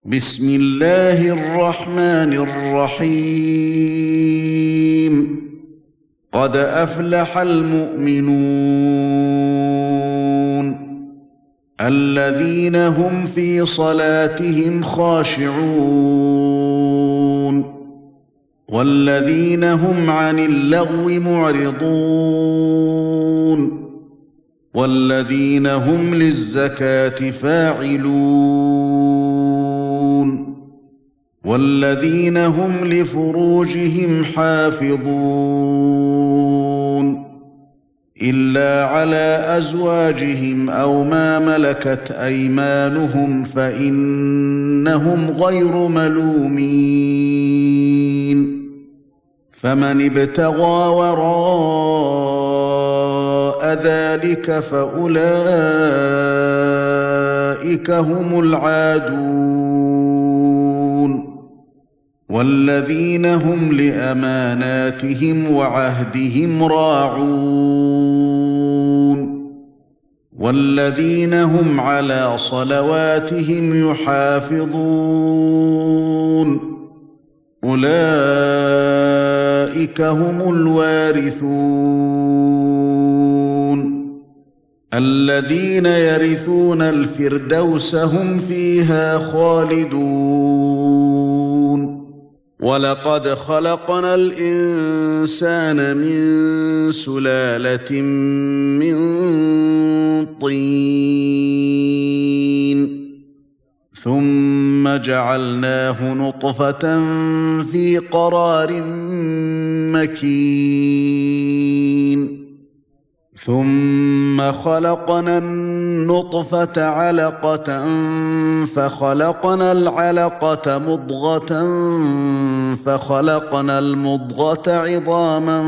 بسم الله الرحمن الرحيم قد أفلح المؤمنون الذين هم في صلاتهم خاشعون والذين هم عن اللغو معرضون والذين هم للزكاة فاعلون والذين هم لفروجهم حافظون إلا على أزواجهم أو ما ملكت أيمانهم فإنهم غير ملومين فمن ابتغى وراء ذلك فأولئك هم العادون والذين هم لأماناتهم وعهدهم راعون والذين هم على صلواتهم يحافظون أولئك هم الوارثون الذين يرثون الفردوس هم فيها خالدون ولقد خلقنا الإنسان من سلالة من طين ثم جعلناه نطفة في قرار مكين ثم خلقنا النطفة علقة فخلقنا العلقة مضغة فخلقنا المضغة عظاما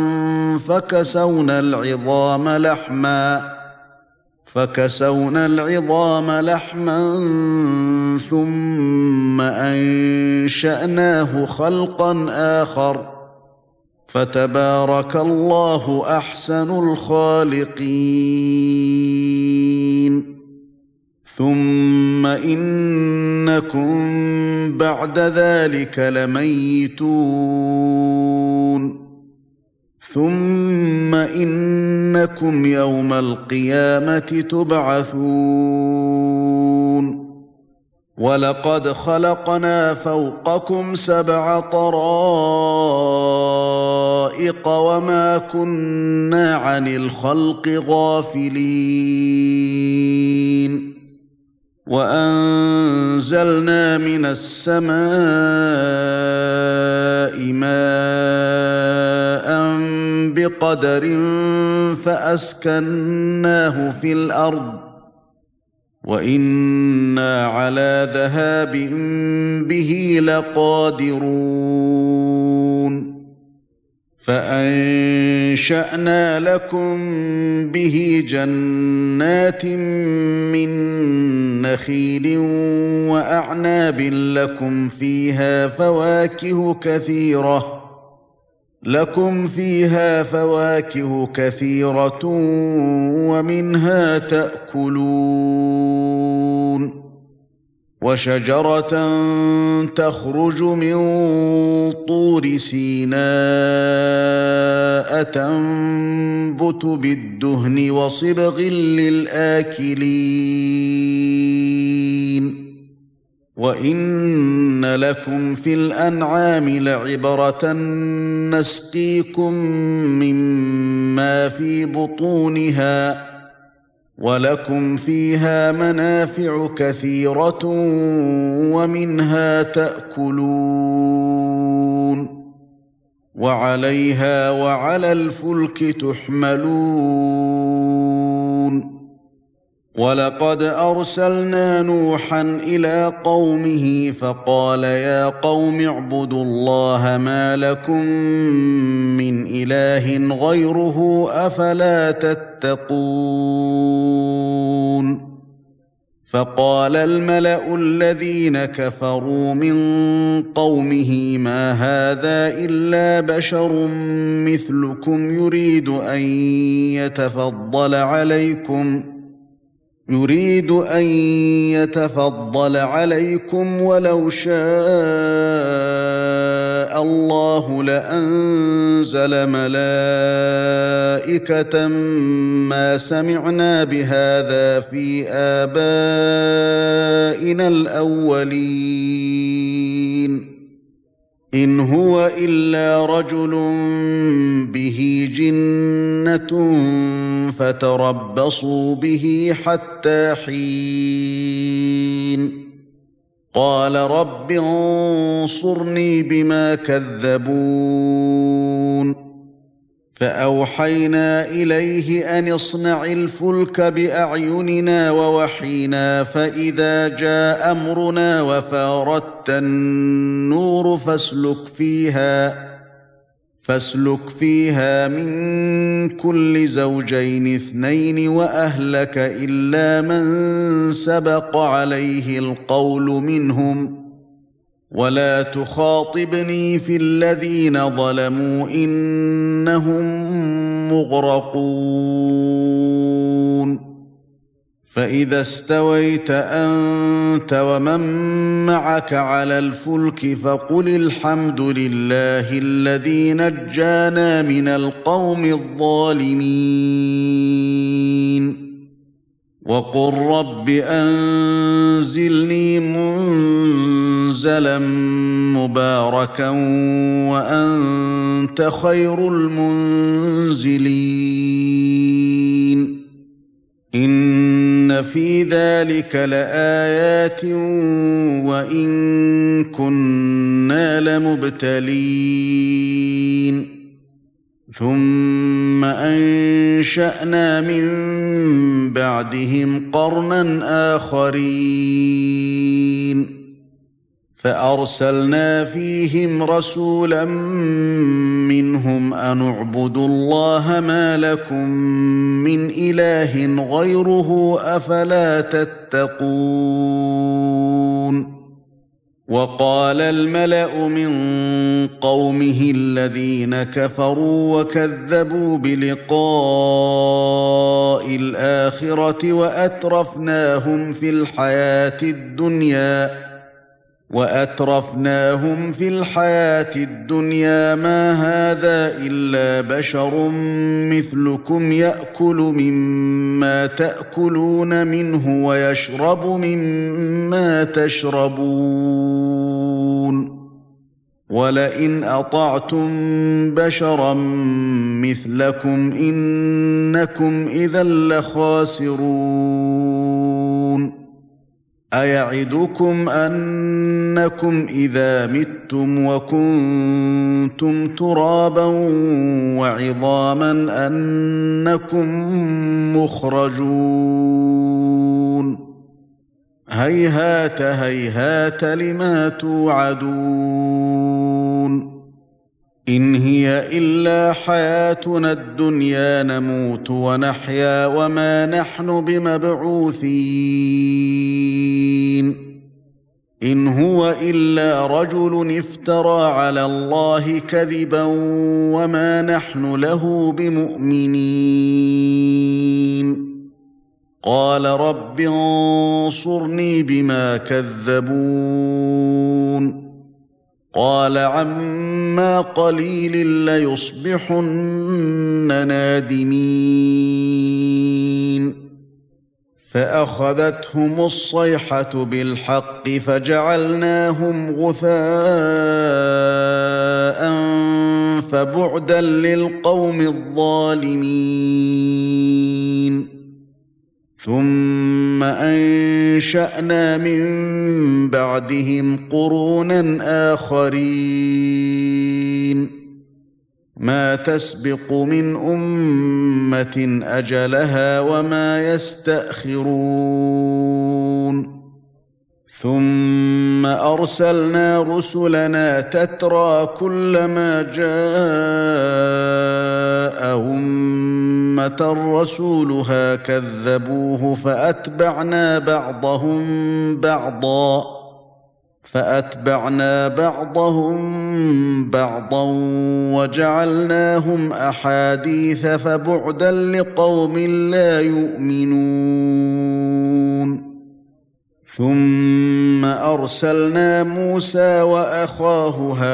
فكسونا العظام لحما ثم أنشأناه خلقا آخر فتبارك الله أحسن الخالقين ثم إنكم بعد ذلك لميتون ثم إنكم يوم القيامة تبعثون ولقد خلقنا فوقكم 7 طرائق وما كنا عن الخلق غافلين وأنزلنا من السماء ماء بقدر فأسكناه في الأرض وإنا على ذهاب به لقادرون فأنشأنا لكم به جنات من نخيل وأعناب لكم فيها فواكه كثيرة ومنها تأكلون وشجرة تخرج من طور سيناء تنبت بالدهن وصبغ للآكلين وإن لكم في الأنعام لعبرة نسقيكم مما في بطونها ولكم فيها منافع كثيرة ومنها تأكلون وعليها وعلى الفلك تحملون ولقد أرسلنا نوحا إلى قومه فقال يا قوم اعبدوا الله ما لكم من إله غيره أفلا تتقون فقال الملأ الذين كفروا من قومه ما هذا إلا بشر مثلكم يريد أن يتفضل عليكم ولو شاء الله لأنزل ملائكة ما سمعنا بهذا في آبائنا الأولين إن هو إلا رجل به جنة فتربصوا به حتى حين قال رب انصرني بما كذبون فأوحينا إليه أن اصنع الفلك بأعيننا ووحينا فإذا جاء أمرنا وفاردت النور فاسلك فيها من كل زوجين اثنين وأهلك إلا من سبق عليه القول منهم ولا تخاطبني في الذين ظلموا إنهم مغرقون فإذا استويت أنت ومن معك على الفلك فقل الحمد لله الذي نجانا من القوم الظالمين وقل رب أنزلني منزلا مباركا وأنت خير المنزلين إن في ذلك لآيات وإن كنا لمبتلين ثم أنشأنا من بعدهم قرنا آخرين فأرسلنا فيهم رسولا منهم أن اعبدوا الله ما لكم من إله غيره أفلا تتقون وقال الملأ من قومه الذين كفروا وكذبوا بلقاء الآخرة وأترفناهم في الحياة الدنيا ما هذا إلا بشر مثلكم يأكل مما تأكلون منه ويشرب مما تشربون ولئن أطعتم بشرا مثلكم إنكم إذا لخاسرون أيعدكم أنكم إذا متم وكنتم ترابا وعظاما أنكم مخرجون هيهات هيهات لما توعدون إن هي إلا حياتنا الدنيا نموت ونحيا وما نحن بمبعوثين إن هو إلا رجل افترى على الله كذبا وما نحن له بمؤمنين قال رب انصرني بما كذبون قال عما قليل ليصبحن نادمين فأخذتهم الصيحة بالحق فجعلناهم غثاء فبعدا للقوم الظالمين ثم أنشأنا من بعدهم قرونا آخرين ما تسبق من أمة أجلها وما يستأخرون ثم أرسلنا رسلنا تترى كلما جاء أمة رسولها كذبوه فأتبعنا بعضهم بعضا وجعلناهم أحاديث فبعدا لقوم لا يؤمنون ثم أرسلنا موسى وأخاه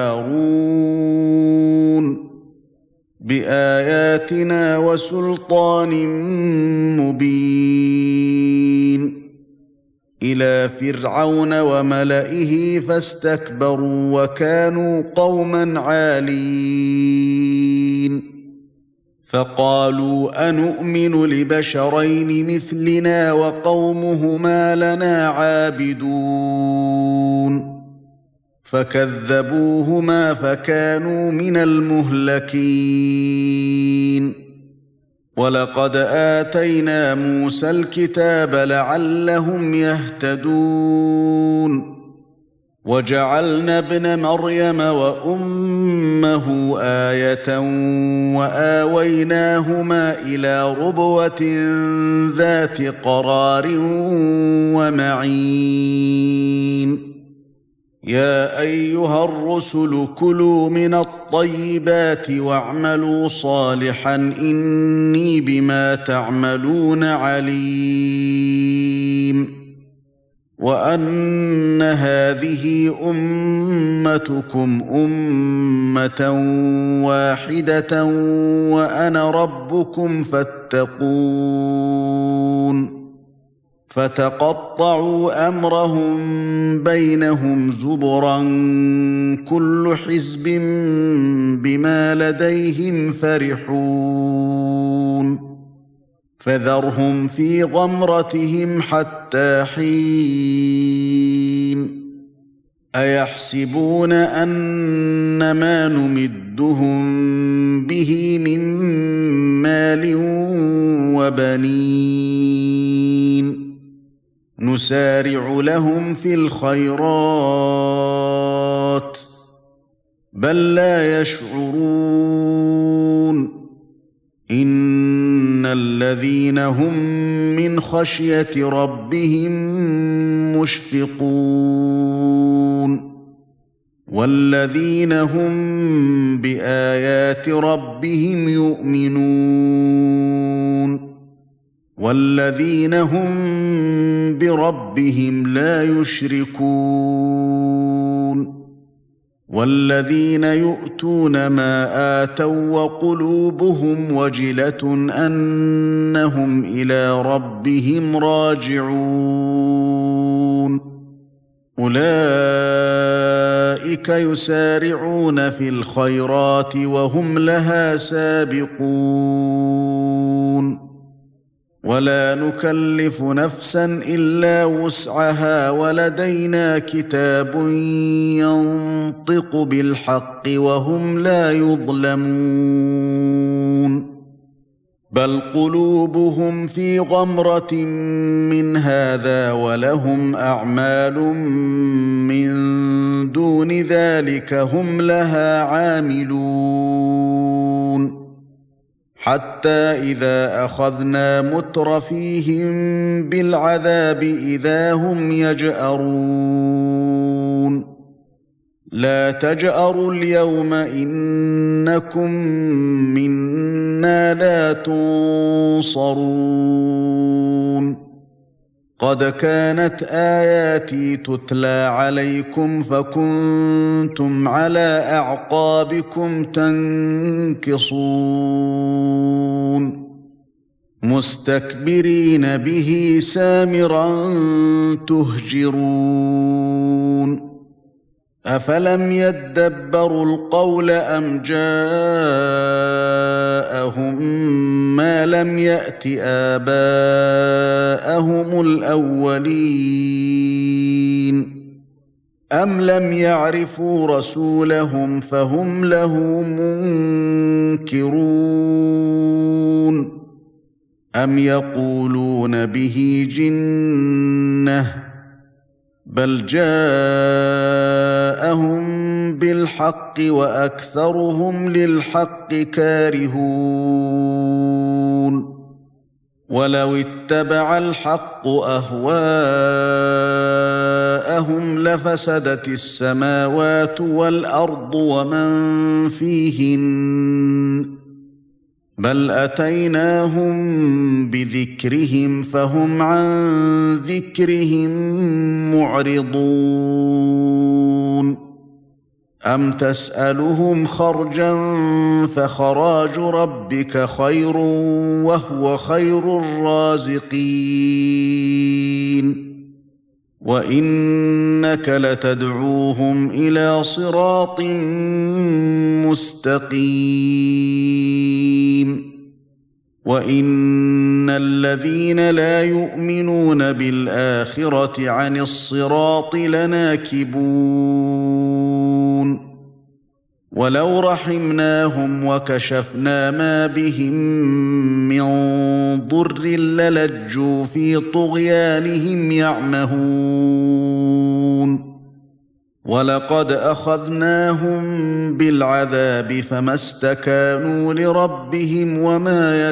هارون بآياتنا وسلطان مبين إلى فرعون وملئه فاستكبروا وكانوا قوما عالين فقالوا أنؤمن لبشرين مثلنا وقومهما لنا عابدون فكذبوهما فكانوا من المهلكين ولقد آتينا موسى الكتاب لعلهم يهتدون وجعلنا ابن مريم وأمه آية وآويناهما إلى ربوة ذات قرار ومعين يا أيها الرسل كلوا من الطيبات واعملوا صالحا إني بما تعملون عليم وأن هذه أمتكم أمة واحدة وأنا ربكم فاتقون فتقطعوا أمرهم بينهم زبرا كل حزب بما لديهم فرحون فذرهم في غمرتهم حتى حين أيحسبون أن ما نمدهم به من مال وبنين نسارع لهم في الخيرات بل لا يشعرون إن الذين هم من خشية ربهم مشفقون والذين هم بآيات ربهم يؤمنون والذين هم بربهم لا يشركون والذين يؤتون ما آتوا وقلوبهم وجلة أنهم إلى ربهم راجعون أولئك يسارعون في الخيرات وهم لها سابقون ولا نكلف نفسا إلا وسعها ولدينا كتاب ينطق بالحق وهم لا يظلمون بل قلوبهم في غمرة من هذا ولهم أعمال من دون ذلك هم لها عاملون حتى إذا أخذنا مترفيهم بالعذاب إذا هم يجأرون لا تجأروا اليوم إنكم منا لا تنصرون قد كانت آياتي تتلى عليكم فكنتم على أعقابكم تنكصون مستكبرين به سامرا تهجرون أفلم يدبروا القول أم جاءهم ما لم يأت آباءهم الأولين أم لم يعرفوا رسولهم فهم له منكرون أم يقولون به جنة بل جاءهم بالحق وأكثرهم للحق كارهون ولو اتبع الحق أهواءهم لفسدت السماوات والأرض ومن فيهن بل أتيناهم بذكرهم فهم عن ذكرهم معرضون أم تسألهم خرجا فخراج ربك خير وهو خير الرازقين وإنك لتدعوهم إلى صراط مستقيم وإن الذين لا يؤمنون بالآخرة عن الصراط لناكبون ولو رحمناهم وكشفنا ما بهم من ضر للجوا في طغيانهم يعمهون ولقد أخذناهم بالعذاب فما استكانوا لربهم وما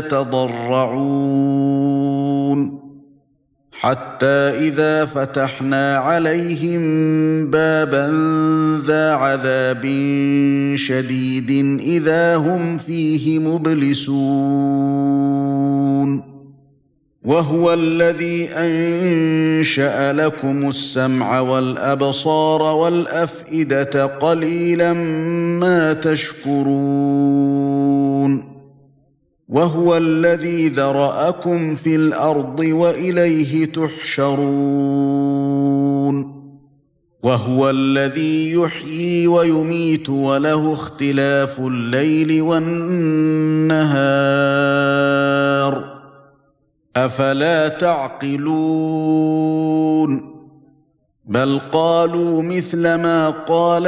يتضرعون حتى إذا فتحنا عليهم بابا ذا عذاب شديد إذا هم فيه مبلسون وهو الذي أنشأ لكم السمع والأبصار والأفئدة قليلا ما تشكرون وهو الذي ذرأكم في الأرض وإليه تحشرون وهو الذي يحيي ويميت وله اختلاف الليل والنهار أفلا تعقلون بل قالوا مثل ما قال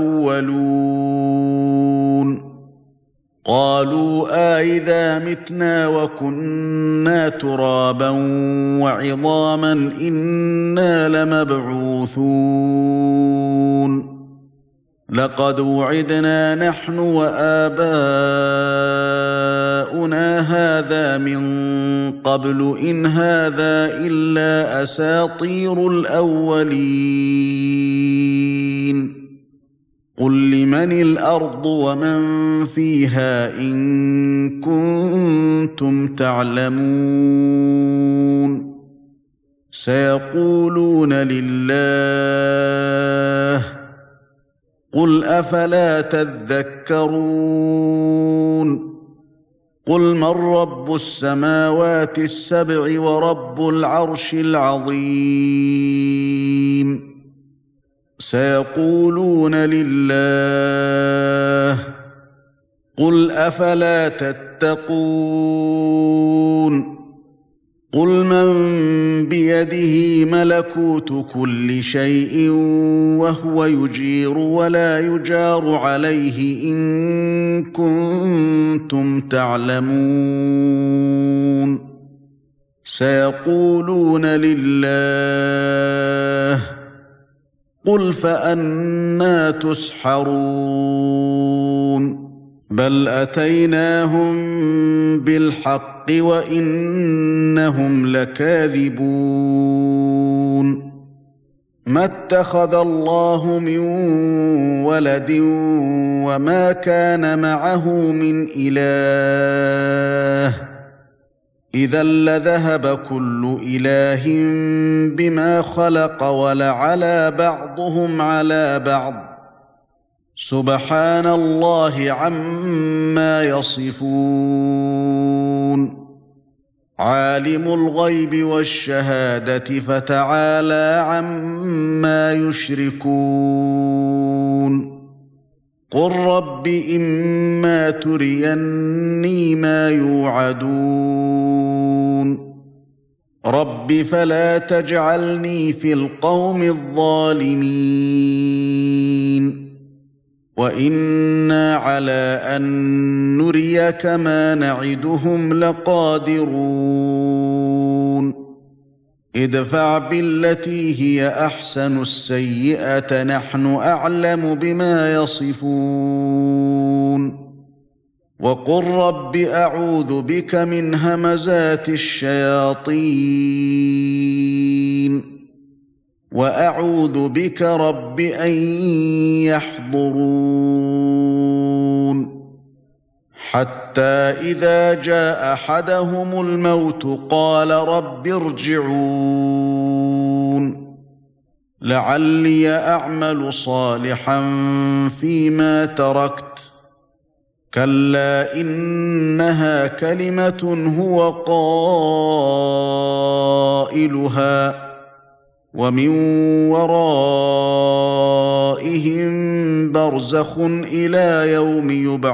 الأولون قالوا أإذا متنا وكنا ترابا وعظاما إنا لمبعوثون لقد وعدنا نحن وآباؤنا هذا من قبل إن هذا إلا أساطير الأولين قل لمن الأرض ومن فيها إن كنتم تعلمون سيقولون لله قل أفلا تذكرون قل من رب السماوات السبع ورب العرش العظيم سيقولون لله قل أفلا تتقون قل من بيده ملكوت كل شيء وهو يجير ولا يجار عليه إن كنتم تعلمون سيقولون لله قل فأنى تسحرون بل أتيناهم بالحق وإنهم لكاذبون ما اتخذ الله من ولد وما كان معه من إله إذا لذهب كل إله بما خلق ولعلى بعضهم على بعض سبحان الله عما يصفون عالم الغيب والشهادة فتعالى عما يشركون قل رب إما تريني ما يوعدون رب فلا تجعلني في القوم الظالمين وإنا على أن نريك ما نعدهم لقادرون ادفع بالتي هي أحسن السيئة نحن أعلم بما يصفون وقل رب أعوذ بك من همزات الشياطين وأعوذ بك رب أن يحضرون حتى إذا جاء أحدهم الموت قال رب ارجعون لعلي أعمل صالحا فيما تركت كلا إنها كلمة هو قائلها ومن ورائهم برزخ إلى يوم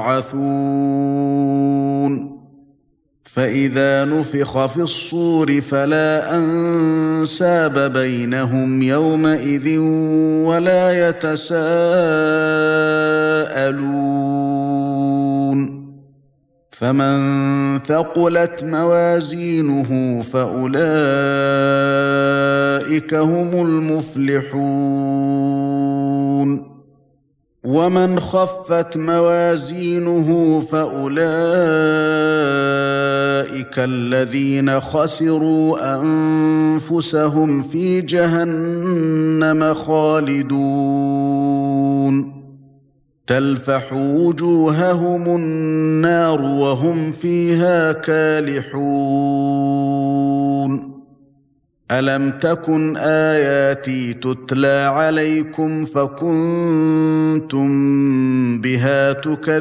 يبعثون فإذا نفخ في الصور فلا أنساب بينهم يومئذ ولا يتساءلون فمن ثقلت موازينه فأولئك هم المفلحون ومن خفت موازينه فأولئك الذين خسروا أنفسهم في جهنم خالدون تلفح وجوههم النار وهم فيها كالحون ألم تكن آياتي تتلى عليكم فكنتم بها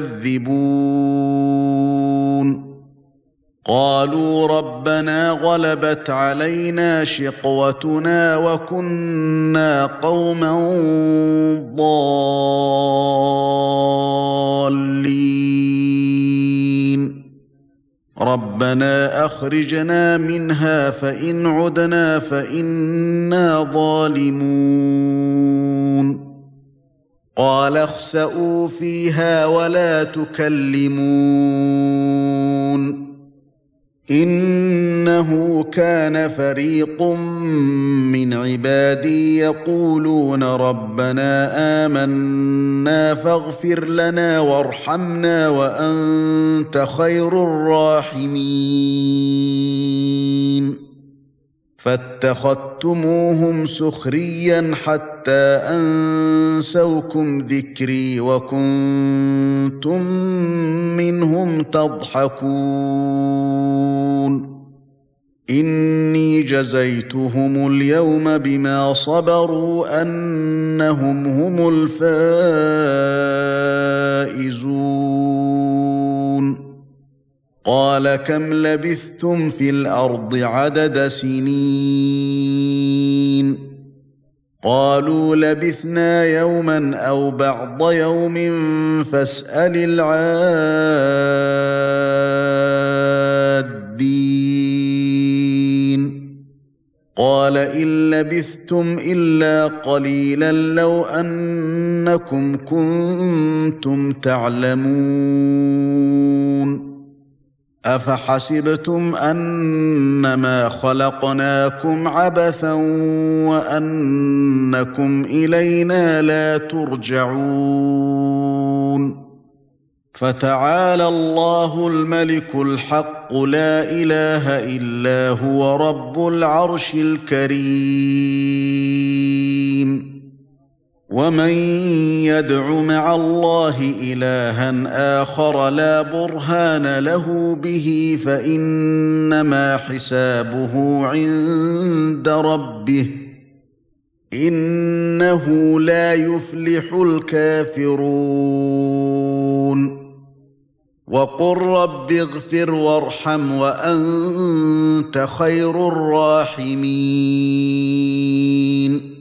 تكذبون قالوا ربنا غلبت علينا شقوتنا وكنا قوما ضالين ربنا أخرجنا منها فإن عدنا فإنا ظالمون قال اخسئوا فيها ولا تكلمون إنه كان فريق من عبادي يقولون ربنا آمنا فاغفر لنا وارحمنا وأنت خير الراحمين فاتخذتموهم سخريا حتى أنسوكم ذكري وكنتم منهم تضحكون إني جزيتهم اليوم بما صبروا أنهم هم الفائزون قال كم لبثتم في الأرض عدد سنين قالوا لبثنا يوما أو بعض يوم فاسأل العادين قال إن لبثتم إلا قليلا لو أنكم كنتم تعلمون أفحسبتم أنما خلقناكم عبثا وأنكم إلينا لا ترجعون فتعالى الله الملك الحق لا إله إلا هو رب العرش الكريم ومن يدع مع الله إلها آخر لا برهان له به فإنما حسابه عند ربه إنه لا يفلح الكافرون وقل رب اغفر وارحم وأنت خير الراحمين